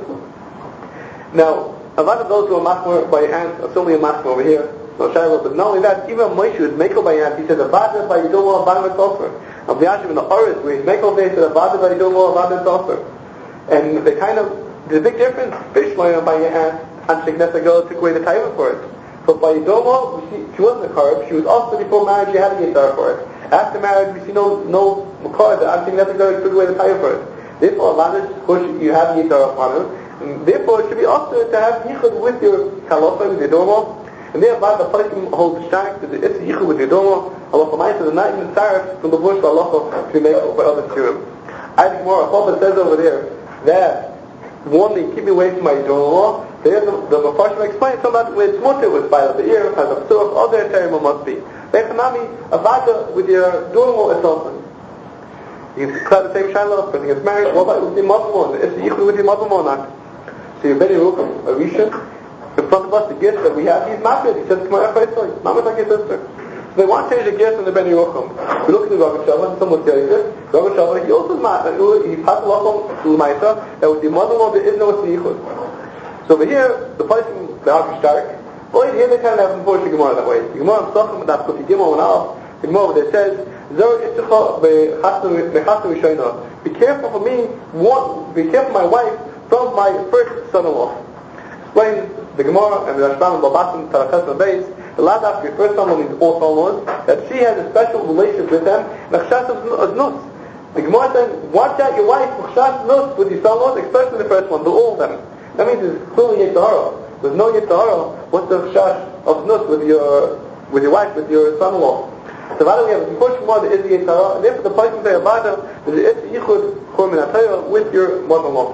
Now, a lot of those who are machmor by ants are certainly a machmor over here, no Shiloh, but not only that, even Moshe is makel by ants, he says, Avada by your Dormo, Avada Tzofar. Of the Yashiv in the Oris, where he's makel by, he says, Avada by your Dormo, Avada Tzofar. And they kind of, there's a big difference. Fish learning by your ants, and Shekhnesa girl took away the taiva for it. But by Yidoma, we see she wasn't a Karb, she was also before marriage, she had a Yitzhar for it. After marriage, we see no no Makar, and Shekhnesa girl took away the taiva for it. Therefore, Lanish, push, you have a Yitzhar upon her, and therefore it should be also to have Yichud with your Kalofa, with your Doma, and thereby the Paikim holds strike that it's a Yichud with your Doma, Allah Famaisa, the night in the Sarif from the bush for Allah to be made by other Shurim. I think more, Papa says over there that one, they keep me away from my Doma. There, the, the Mepharshim explains so that when it's mutter with by the ear, has a source, other term must be. Bechanami, a vada with your Doma is also. You can declare the same Shiloh, person gets married, what about with the Muslim? It's the Yichud with the Muslim or not? So you're very welcome, a Rishon, in front of us, the gift that we have, he's mafia, he says, come on, I say, Mama's like his sister. So they want to change the gift in the Beni Rucham. We look at the Rav Shalom, someone says this, Rav Shalom, he also is mafia, he passed along to Maisa, that with the Muslim, there is no Yichud. So over here, the person, the Ark Stark, well, here they kind of have unfortunate Gemara that way. The Gemara in Sochem, that's Kofi Gimel and Alf, the Gemara there says, Zer Itzicha Bechasnu Rishayna. Be careful for me, one, be careful my wife, from my first son-in-law. Explain the Gemara and the Rashbam and Babasim Tarakas and Beis. The lad after your first son-in-law means all son-in-laws, that she has a special relationship with them. Nachshas is nuts. The Gemara says, watch out your wife, Nachshas nuts with your son-in-laws, especially the first one, but all of them. That means there's clearly Yitzhara. There's no Yitzhara. What's the Chash of nuts with your with your wife, with your son-in-law? So rather we have a push more that is the Yitzhara, and therefore the person say Avada, that it is Yichud Chor Min HaTorah with your mother-in-law.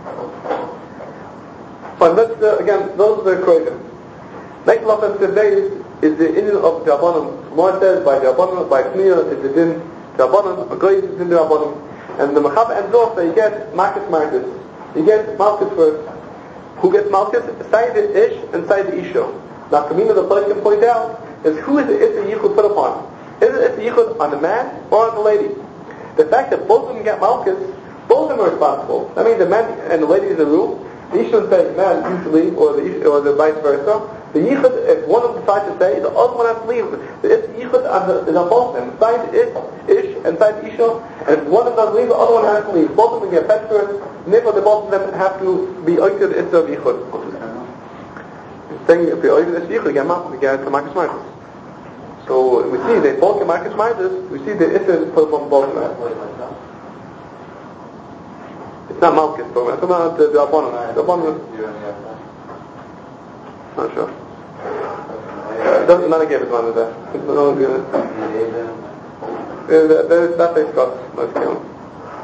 Fine, let's, uh, again, those are the Kroidim. Next lot of today's is the Indian of Jabanim. Gemara says by Jabanim, by Pniyah is the Din Jabanim, a great is Din Jabanim. And the Mechab ends off that you get Marcus Marcus. You get Malchus first. Who gets Malchus? Side the Ish and side the Isha. Now, Kamina the place can point out is who is the Itza Yichud put upon? Is it Itza Yichud on the man or on the lady? The fact that both of them get Malchus, both of them are responsible. That means the man and the lady is a rule. The Isha says man usually, or the or the vice versa. The Yichud, if one of them decides to say, the other one has to leave. The Itza Yichud is on both of them. Side Ish, Ish and side Isha. And if one of them doesn't leave, the other one has to leave. Both of them get fetched first. And therefore, the both of them have to be oiked the Itza of Yichud. It's saying if you're oiked the Yichud, you get Malchus, you get Marcus Marcus. So we see they both get Marcus Marcus. We see the Itza is put upon both of them. It's not Malchus, but we're talking about the Rabbanon. The Rabbanon. Not sure. It doesn't matter give it one of that. No one's gonna. That they Scott. Let's kill him.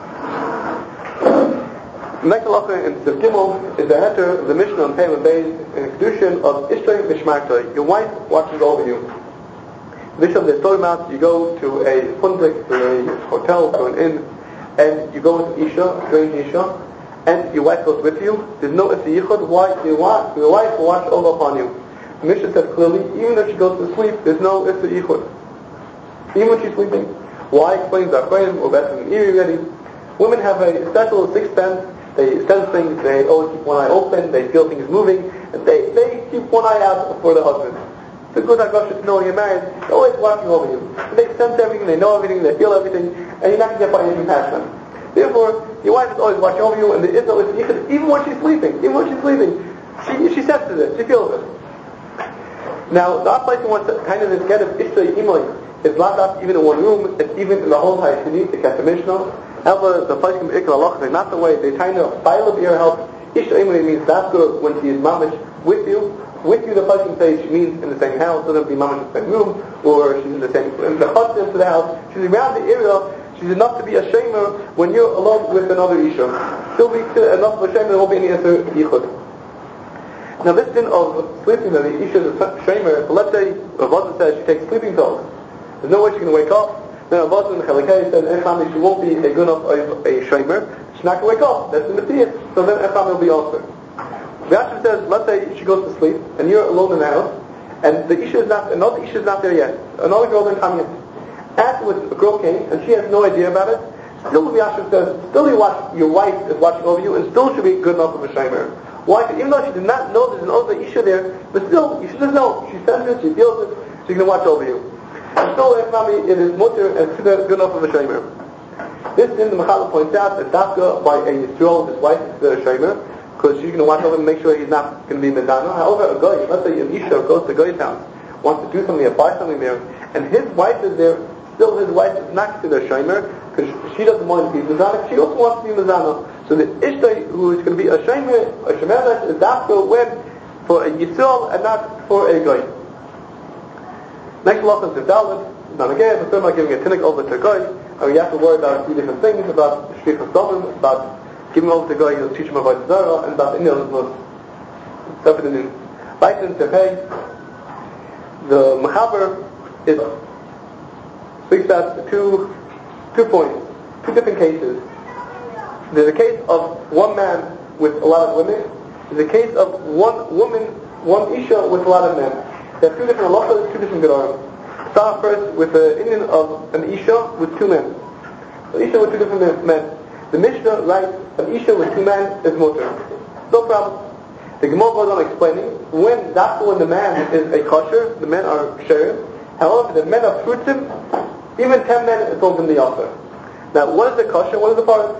The next halacha in Siv Gimel is the heter of the Mishnah on Pei Beis in Kedushin of Ishtay Mishmartay. Your wife watches over you. Mishnah they're talking about you go to a pundik, to a hotel, to an inn, and you go with Isha, strange Isha, and your wife goes with you. There's no Itza Yichud. Why? Your wife, your wife will watch over upon you. The Mishnah said clearly, even if she goes to sleep, there's no Itza Yichud. Even when she's sleeping. Why? Explains our friend, or better than Iri already. Women have a special sixth sense. They sense things, they always keep one eye open, they feel things moving, and they, they keep one eye out for the husband. It's a good Haggadah to know you're married, they're always watching over you. They sense everything, they know everything, they feel everything, and you're not going to get by anything past them. Therefore, your wife is always watching over you, and there is no Yichud, even when she's sleeping, even when she's sleeping, she, she senses it, she feels it. Now, the opposite wants to kind of this get of Ishtay Imay. It's not up even in one room, it's even in the whole Hayashini, the Kesha However, the Pashkim Ikra Allah, they're not the way, they kind of file of your help. Ishtay Imay means that's good when she is mamish with you. With you, the Pashkim says she means in the same house, doesn't be mamish in the same room, or she's in the same, in the chutzim to the house. She's around the area, she's enough to be a shamer when you're alone with another Isha. She'll be enough of a shamer, there won't be any other Yichud. Now this thing of sleeping, that the Isha is a shamer, but let's say, Ravazah says she takes sleeping pills. There's no way she can wake up. Then Ravazah and Chalakei said, Echam, she won't be a good enough a shamer. She's not going to wake up. That's in the fear. So then Echam will be also. The Ashram says, let's say she goes to sleep, and you're alone in the house, and the issue is not, another issue is not there yet. Another girl didn't come yet. Afterwards, a girl came, and she has no idea about it. Still, the Yashim says, still you watch, your wife is watching over you, and still should be good enough of a shamer. Why? Because even though she did not know there's another issue there, but still, you should just know. She senses it, she feels it, she can watch over you. And still, economy, it is mutter and considered good enough of a shamer. This in the Mechala points out that Dafka by a Yisrael, his wife, is considered a shamer, because she's going to watch over him and make sure he's not going to be Medana. However, a guy, let's say an Isha goes to a guy's house, wants to do something or buy something there, and his wife is there, still his wife is not considered a shamer, because she doesn't want to be Mizana, she also wants to be Mizana. So the Ishtai, who is going to be a shamer, a shemer, is Dafka when for a Yisrael and not for a guy. Next halacha is Dalit. Now again, the third giving a tinnik over to a guy, and we have to worry about a few different things, about Shriach HaSomim, about giving over to a guy who'll teach him about Zara, and about India was stuff in the news. Baitin Tepei, the Mechaber is speaks about two two points, two different cases. There's a case of one man with a lot of women. There's a case of one woman, one Isha with a lot of men. There are two different halachas, two different gedorim. Start first with the Indian of an Isha with two men. An Isha with two different men. The Mishnah writes an Isha with two men is mutter. No problem. The Gemara goes on explaining when that's when the man is a kosher, the men are sharing. However, the men are fruitim. Even ten men is told in the offer. Now, what is the kosher? What is the part?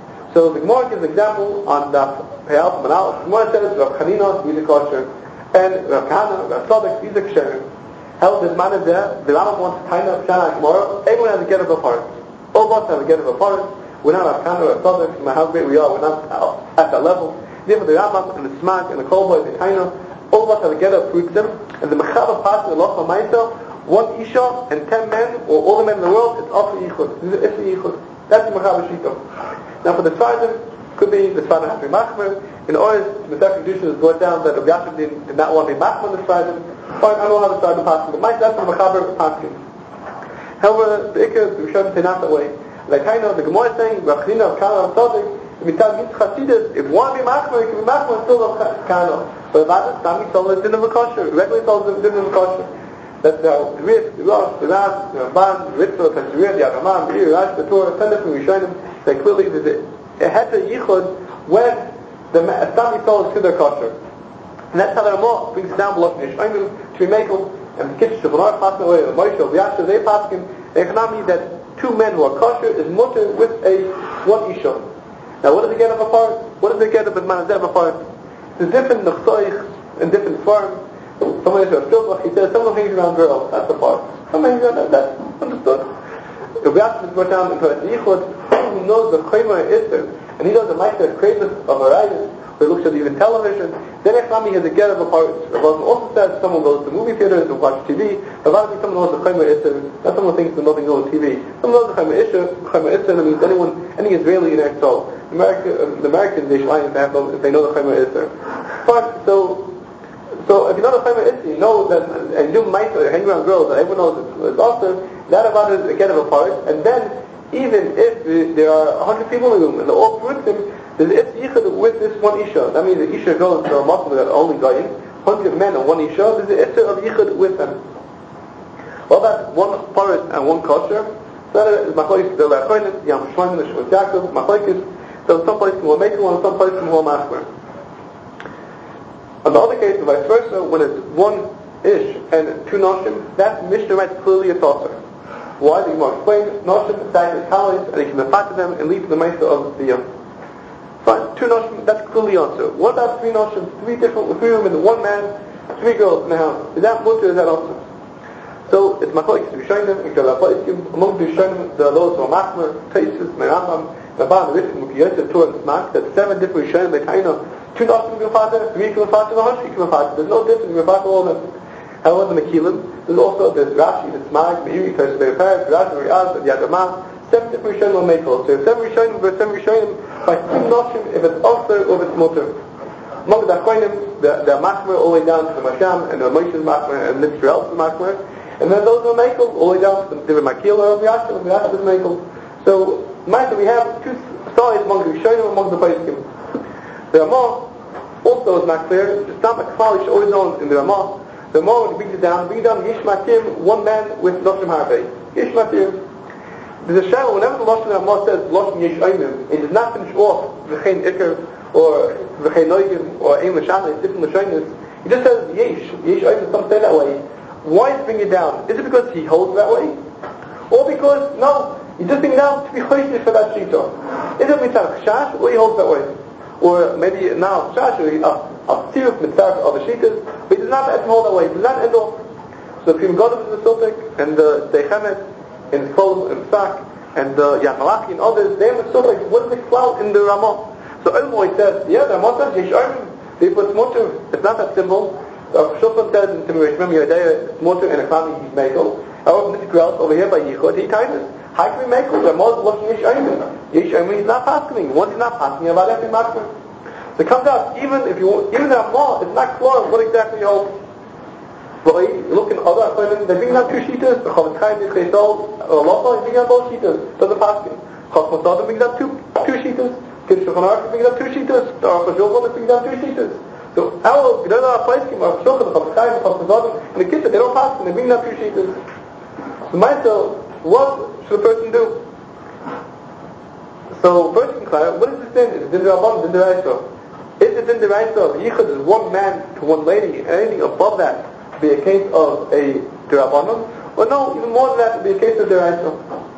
So the Gemara gives an example on that Peyal from Manal. The Gemara says Rav Chanina, he's a kosher, and Rav Kahana, Rav Tzadok, he's a ksher. However, this man is there. The Rambam wants to kind of Shana Gemara. Everyone has a get of a part. All of us have a get of a part. We're not Rav Kahana, Rav Tzadok. No matter how great we are, we're not at that level. Therefore, the Rambam and the Smak and the Kolboy and the Kaina, all of us have a get of fruits them. And the Mechava part of the Loch Ma'isa, one Isha and ten men, or all the men in the world, it's off the Yichud. It's the Yichud. That's the Mechava Shita. Now for the Sfardim, could be the Sfardim has to be Machmer. In Ois, the Mesach Kedusha is brought down that Rabbi Yashem did, did not want to be Machmer in the Sfardim. Fine, I don't know how the Sfardim passes, but that's the Mechaber passes. However, the Iker, the Rishonim say not that way. Like I know, the Gemara is saying, Rav Chanina, Rav Kahana, Rav Tzadok, if you tell Yitzchak Chassidus, if one be Machmer, it can be Machmer and still Rav Kahana. But if others, Sami Sol is Din of a Kosher, regularly Sol is Din of a Kosher. That the Risk, the Rosh, the Ras, the Ramban, the Ritzel, the Tashriya, the Araman, the Ir, Rash, the Torah, ten different Rishonim, say clearly there's a Heter Yichud when the Sami Sol is Siddur Kosher. And that's how the Ramah brings down below from Yishayim to be Mekel, and the Kitch, the Banar, passing away, the Moshe, the Yasha, they pass him, they cannot mean that two men who are kosher is mutter with a one Isha. Now what does it get of a part? What does it get of a man of a part? There's different nechsoich in different forms. Someone is a shulchan, he says, someone hangs around girls, that's the part. Someone hangs around that, that's understood. If we ask to go down into a yichud, someone who knows the chayma is there, and he doesn't like the craziness of a riot, or he looks at even television, then Echami has a get of a part. Rabbi also says someone goes to movie theaters and watch T V. Rabbi someone knows the chayma is there, not someone thinks there's nothing on T V. Someone knows the chayma is there, chayma is there, means anyone, any Israeli in their soul. America, uh, the Americans, they shine if they, have, if they know the chayma is there. But, so, So if you know the Chayma Isser, you know that and do Maisa, hang around girls, that everyone knows it's awesome, that about is again of a part, and then even if there are a hundred people in the room and they're all fruitim, there's Itz Yichud with this one Isha. That means the Isha goes to a Muslim that are only going, hundred men and one Isha, there's the Itzer of Yichud with them. What about one Paris and one kosher? So that is Machlokes, the Lachonis, Yam Shloim, the Shmos Yaakov, Machlokes, so some places will make one, some places will machmer. On the other case, vice versa, when it's one ish and two noshim, that Mishnah writes clearly a tosser. Why? The Gemara explains, noshim, that is kalis, and he can affect them and lead to the mesa of the yom. Fine, two noshim, that's clearly answer. What about three noshim, three different, three women, one man, three girls in the house? Is that mutter, is that answer? So, it's machlokes to Rishonim, among the Rishonim, there are those who are machmer, Taisus, Merambam, Rabban, Ritz, Mukiyot, Torah, and Smak, that's seven different Rishonim, they kind of two noshim can father, three can father, a hundred can father. There's no difference, you can father all of them. However, the Mekilim, there's also, there's Rashi, the Smag, Meiri, Teresh, the Paris, Rashi, Riaz, the Yad Ramah, seven different Rishonim will make all. So if seven Rishonim, there's seven Rishonim, by three noshim, if it's also or if it's mutter. Among the Achronim, the, the Machmer all the way down to the Masham, and the Moshe's Machmer, and Mitzrayel's Machmer, and then those who make all the way down to the Divin Makila of Yasha, of Yasha's Makel. So, Ma'aseh, we have two sides among the Rishonim, among the Paiskim. The Ramah also is not clear. It's not a klal, you should always know in the Ramah The more when he brings it down, brings it down Yish Matir, one man with Lashon Harvei. Yish Matir. There's a shadow, whenever the Lashon Ramah says Lashon Yish Oynim, it does not finish off V'chein Iker, or V'chein Noigim, or Ein Lashana, it's different Lashonis. He just says Yish, Yish Oynim, some say that way. Why is he bringing it down? Is it because he holds that way? Or because, no, he's just bringing it down to be choishish for that shita. Is it mitzvah chashash, or he holds that way? Or maybe now chashash, or he up to mitzvah of the shitas, but he does not have to hold that way, he does not end off. So if you go to the Sultik, and the Steichemet, and Kol, and Sak, and the Yad Malachi, and others, they have a Sultik, what is the clout in the Ramah? So Elmoy says, yeah, the Ramah says, Yesh Oyim, they put motor, it's not that simple. Uh, Shulchan says in Timur Yishmem Yadei, motor and a family he's Mekel. However, Mister Grell over here by Yichud, he kind of, how can we make it? Ramah is looking Yesh Oyim. Yesh Oyim, he's not passing. Once he's not passing, about every matter. So it comes out, even if you want, even the Ramah, it's not clear what exactly he holds. But you look in other appointments, they bring down two sheeters, the Chavetz Chaim, the Chesol, Allah, they bring down both sheeters, doesn't pass him. Chos Mosadim brings down two, two sheeters, Kid Shulchan Aruch brings down two sheeters, the Aruch HaShulchan brings down two sheeters. So our Gedolei HaPoskim, Aruch HaShulchan, the Chavetz Chaim, the Chos Mosadim, and the kids, they don't pass them, they bring down two sheeters. So myself, what should a person do? So first in Klal, what is the sin? Is it Din Rabban, Din D'Oraisa? Is it Din D'Oraisa, the Yichud is one man to one lady, and anything above that be a case of a D'Rabbanan? Or no, even more than that, would be a case of D'Oraisa.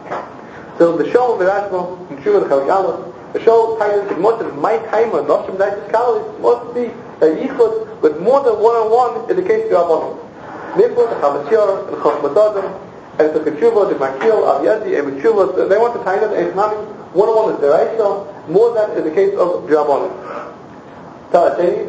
So the show of the Rashba, in Shuvah the Chavik the show titled is much of my time or Noshim Daitis Kalis must be a Yichud with more than one on one in the case of D'Rabbanan. Therefore, the Chavetz and Chos Mosadim, and the Ketshuva, the Makil, Aviyadi, and Ketshuva, they want to tie it and Nami, one on one is D'Oraisa, more than in the case of D'Rabbanan. Ta'asheni,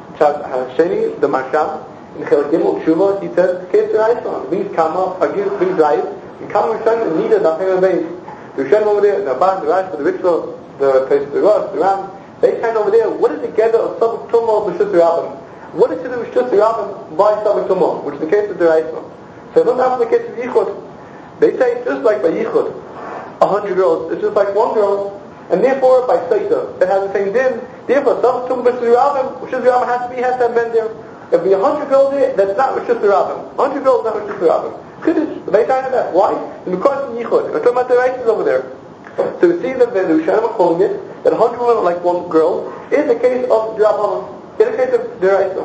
Sheni, the Masham, in Chelik Gimel Ketshuva, he says, the case of D'Oraisa, brings Kama, Agir, brings Drive, and Kama Rishon, and neither, nothing of base. The Rishon over there, the Abban, the Rash, the Ritual, the place, the Rosh, the Ram, they find over there, what is the gather of Sabbath Tumah, B'Shus Rabbim? What is to do with B'Shus Rabbim by Sabbath Tumah, which is the case of D'Oraisa? So it's not after the case of Yichud. They say just like by Yichud, a hundred girls, it's just like one girl, and therefore by Saita, it has the same din. Therefore, some Tum B'Shus Rabbim, B'Shus Rabbim has to be, has to have men there. If we a hundred girls there, that's not B'Shus Rabbim. A hundred girls, not B'Shus Rabbim. Kiddush, they find that. Why? Because in Yichud. We're talking about the rights over there. So we see that the Rishonim are calling it, that a hundred women like one girl, is a case of D'Rabbanan, is a case of D'Oraisa.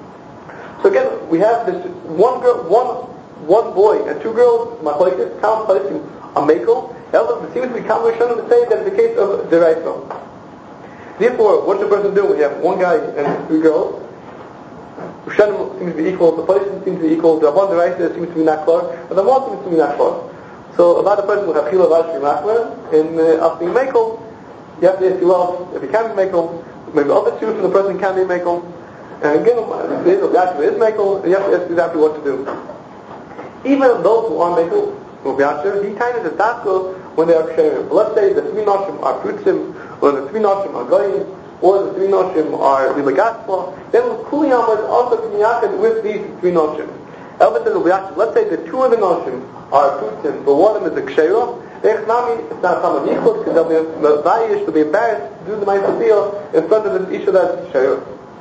So again, we have this one girl, one one boy and two girls, machlokes, count placing a mekel. However, it seems to be common Rishonim to say that it's a case of D'Oraisa. Therefore, what should a person do when you have one guy and three girls? Rishonim seems to be equal, the placing seems to be equal, the D'Rabbanan D'Oraisa seems to be not clear, but the Mal seems to be not clear. So about a person will have Chila Vashri Machmer, and uh, after being mekel, you have to ask yourself if he can be mekel, maybe other two from the person can be mekel, and again, if it is Yashua is mekel, you have to ask exactly what to do. Even those who are mekel, who are Yashua, he kind of is dafka when they are ksherim. Let's say the three noshim are fruitsim, or the three noshim are goyim, or the three noshim are lilagatva, then Kuliyam is also k'miyakad with these three noshim. Let's say the two of the noshim are fruitsim, but one of them is a ksheira, it's not some of yichud, because they'll be vayish, they'll be embarrassed to do the ma'aseh in front of the each of that ksheira.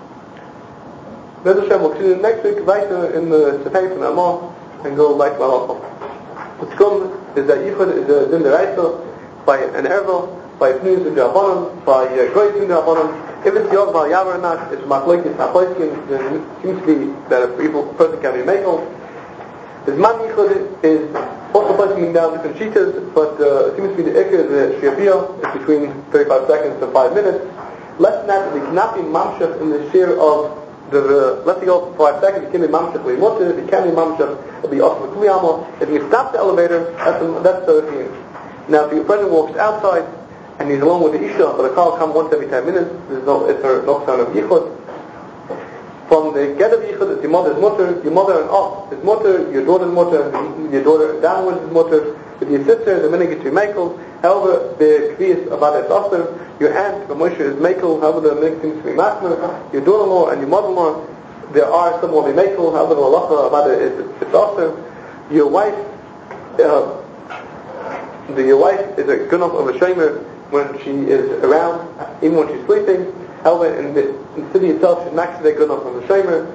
Bez Hashem, we'll see next week weiter in the Sefei from Amor and go back to Malachim. What's come is that Yichud is a Din D'Oraisa by an Ervel, by Pnus and D'Rabbanan, by Goyim and D'Rabbanan. If it's Yod Val Yavar or not, it's Machlokes HaPoskim, then it seems to be that a people, person can be mekel. The Zman Yichud is also placing down different sheetas, but uh, it seems to be the Iker, the Shiapiyah, it's between thirty-five seconds to five minutes. Less than that, they cannot be mamshach in the share of the, uh, let's go for five seconds, it can be mamshach with motor, if it can be mamshach, it'll be off with kliyama. If you stop the elevator, that's the, that's the thing. Now, if your friend walks outside, and he's along with the Isha, but the car will come once every ten minutes, there's no, it's a no sign of Yichud. From the get of Yichud, it's your mother's mutter, your mother and up is mutter, your daughter's mutter, your daughter downwards is mutter, with your sister, the minute gets you mekel. However, the Kviyas about its author, your aunt, the Moshe is mekel, however the minute seems to be masmer, your daughter-in-law and your mother-in-law, there are some will be mekel, however the halacha about it is its author. Your wife, uh, the, your wife is a gunnof of a shomer when she is around, even when she's sleeping. However, in the, in the city itself, she's not actually a gunnof of a shomer.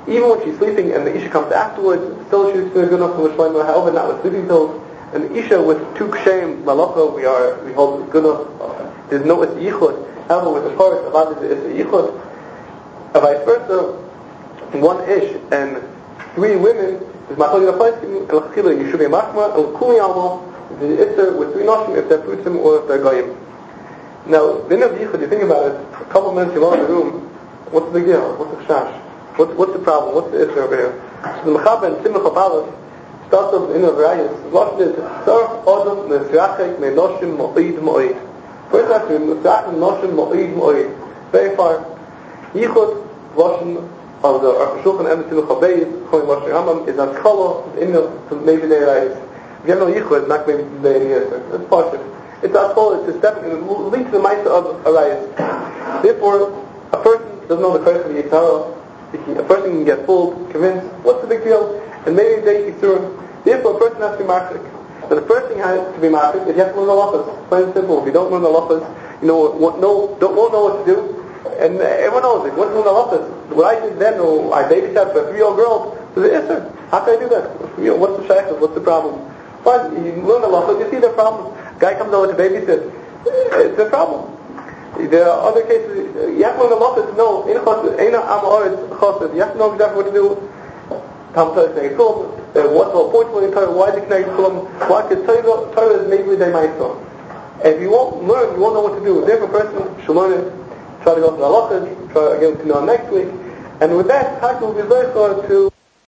even when she's sleeping and the Isha comes afterwards, still she's good enough for Shlomo. However, not with sleeping pills. And the Isha with two kshem malacha, we are we hold good enough. Uh, there's no it's yichud. However, with the chorus, about it is a yichud. And vice versa, one ish and three women is machal yafayim and l'chila you should be machma and l'kuli alma the itzer with three noshim if they're prutim or if they're goyim. Now, the end of yichud, you think about it. A couple of minutes you're in the room. What's the big deal? What's the chash? What's, what's the problem? What's the issue over here? So the Mechaber in Simcha Chapalas starts off in the Rayas. What is Sarf Odom Nesrachek Me Noshim Mo'id Mo'id. First has to be Nesrachek Noshim Mo'id Mo'id. Very far. Yichud, Loshin of the Aruch HaShulchan and the Simcha Beis, Cholim Loshin Rambam, is on Kolo, in the maybe day Rayas. If you have no Yichud, not maybe day in the answer. That's partial. It's a Kolo, it's a step, it will lead to the Maisa of a Rayas. Therefore, a person doesn't know the Kodesh of the Yitzhara. A person can get fooled, convinced, what's the big deal? And maybe they Yisurim. Therefore, a person has to be machzik. So the first thing has to be machzik is you have to learn the halachas. Plain and simple. If you don't learn the halachas, you know, what, no, don't, won't know what to do. And everyone knows it. Once you learn the halachas, what I did then, or I babysat for a three-year-old girl, was an issur. How can I do that? You know, what's the shaykhs? What's the problem? Fine, you learn the halachas, you see the problem. Guy comes over to babysit. It's a problem. There are other cases, you have to learn the halachas to know, you have to know exactly what to do. Talmud is saying, what's the point in Torah? Why is it connected to them? Why? Because Torah is maybe they might know. And if you won't learn, you won't know what to do. Therefore, a person should learn it, try to go to the halachas, try again to know next week. And with that, Taka will be very hard to